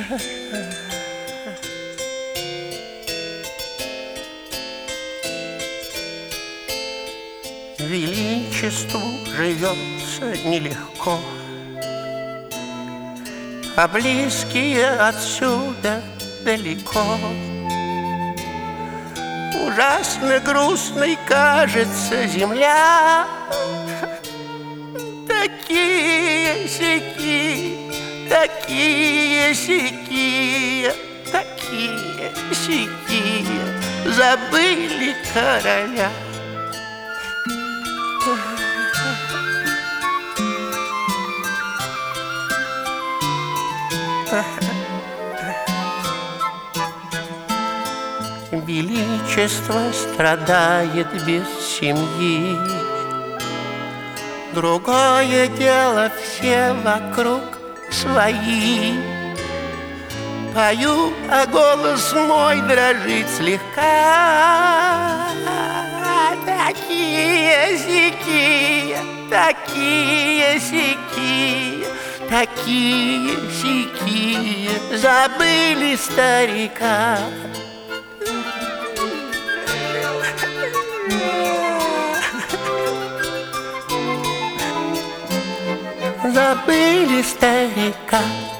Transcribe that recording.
Величеству живется нелегко, а близкие отсюда далеко. Ужасно грустной кажется земля. Такие-сякие, такие-сякие, такие-сякие забыли короля. Величество страдает без семьи. Другое дело, все вокруг свои. Пою, а голос мой дрожит слегка. Такие-сякие, такие-сякие, такие-сякие забыли старика. Забыли старика.